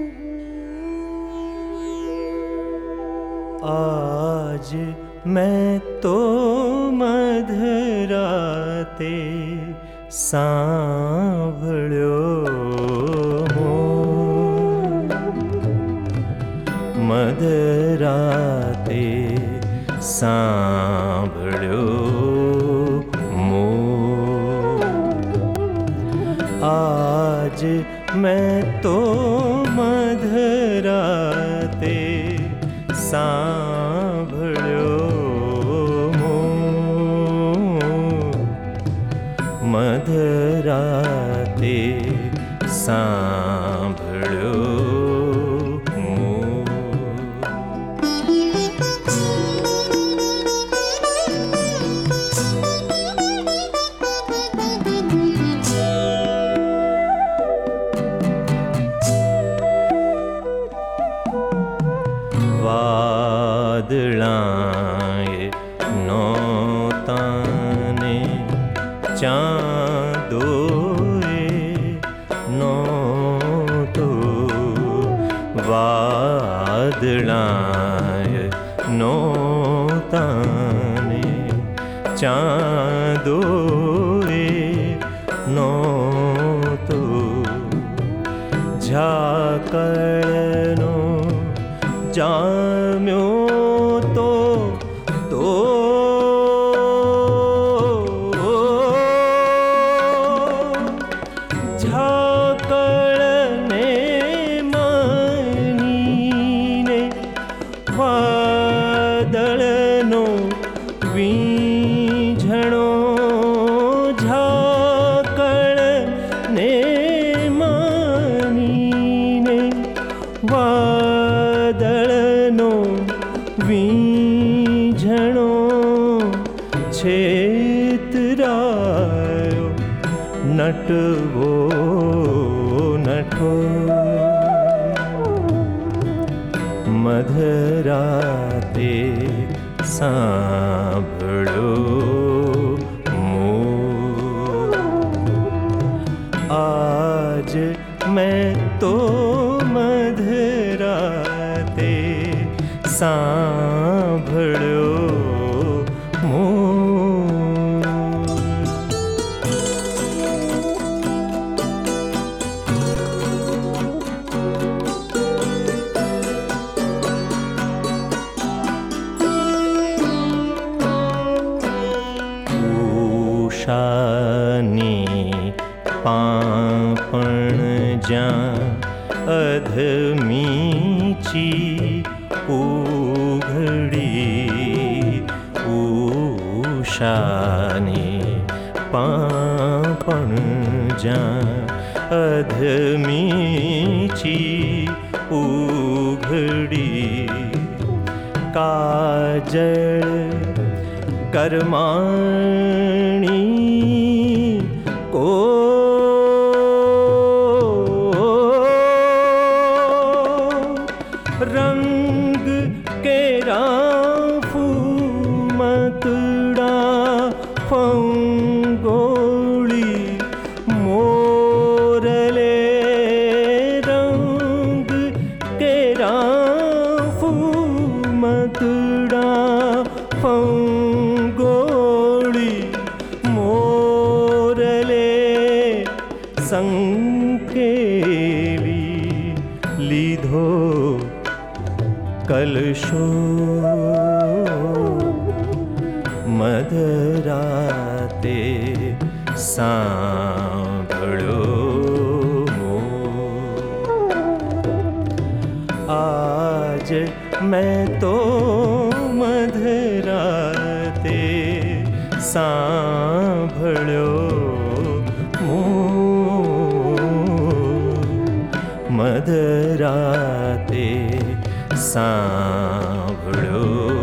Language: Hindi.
आज मैं तो मधराते सांभळ्यो मधराते सांभळ्यो आज मैं तो मधराते सांभळ्यो मधराते सांभळ्यो वादळाए नौताने चांदोए नौतो वादळाए नौताने चांदोए नौतो झाकळनो जाम्यो तो झाकळने मनीने वादळनो वीझणो झाकळने मनीने वादळनो वीझणो छेतरायो नटवो नठो मधराते सांभळ्यो आज मैं तो मधराते सांभळ्यो उषानी पापण ज्यां अधमीची उघडी उषानी पापण ज्यां अधमीची उघडी काजळ कर्माणी को रंग केरा फूमतड़ा फंगोली मोरले रंग केरा फूमतड़ा फंगोली मोरले संकेली लीधो कलशो मधराते सांभळ्यो आज मैं तो मधराते सांभळ्यो मधराते सांभळ्यो